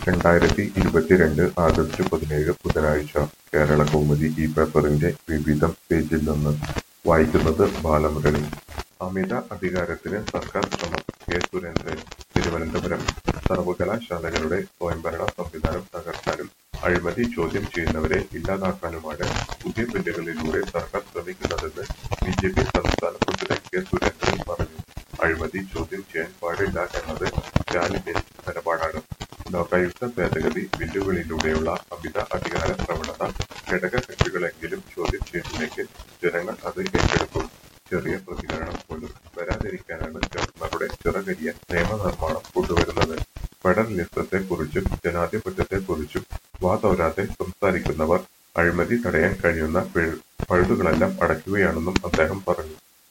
2022 August 17 ബുധനാഴ്ച കേരളകൗമുദി ഈ പേപ്പറിന്റെ വിവിധം പേജിൽ നിന്ന് വായിക്കുന്നത് ബാലമുരളി. അമിത അധികാരത്തിന് സർക്കാർ ശ്രമം കെ. സുരേന്ദ്രൻ. തിരുവനന്തപുരം. സർവകലാശാലകളുടെ സ്വയംഭരണ സംവിധാനം തകർക്കാനും അഴിമതി ചോദ്യം ചെയ്യുന്നവരെ ഇല്ലാതാക്കാനുമാണ് പുതിയ ബില്ലുകളിലൂടെ സർക്കാർ ശ്രമിക്കുന്നതെന്ന് ബിജെപി സംസ്ഥാന പ്രസിഡന്റ് കെ. സുരേന്ദ്രൻ പറഞ്ഞു. അഴിമതി ചോദ്യം ചെയ്യാൻ പാടില്ല എന്നത് സ്റ്റാലിന്റെ നിലപാടാണ്. ലോകായുക്ത ഭേദഗതി ബില്ലുകളിലൂടെയുള്ള അമിത അധികാര പ്രവണത ഘടകകക്ഷികളെങ്കിലും ചോദ്യം ചെയ്തില്ലെങ്കിൽ ജനങ്ങൾ അത് ഏറ്റെടുക്കും. ചെറിയ പ്രതികരണം പോലും വരാതിരിക്കാനാണ് ഗവർണറുടെ ചിറകരിയാൻ നിയമനിർമ്മാണം കൊണ്ടുവരുന്നത്. ഫെഡറലിസത്തെക്കുറിച്ചും ജനാധിപത്യത്തെക്കുറിച്ചും വാതോരാതെ സംസാരിക്കുന്നവർ അഴിമതി തടയാൻ കഴിയുന്ന പഴുതുകളെല്ലാം അടയ്ക്കുകയാണെന്നും അദ്ദേഹം പറഞ്ഞു.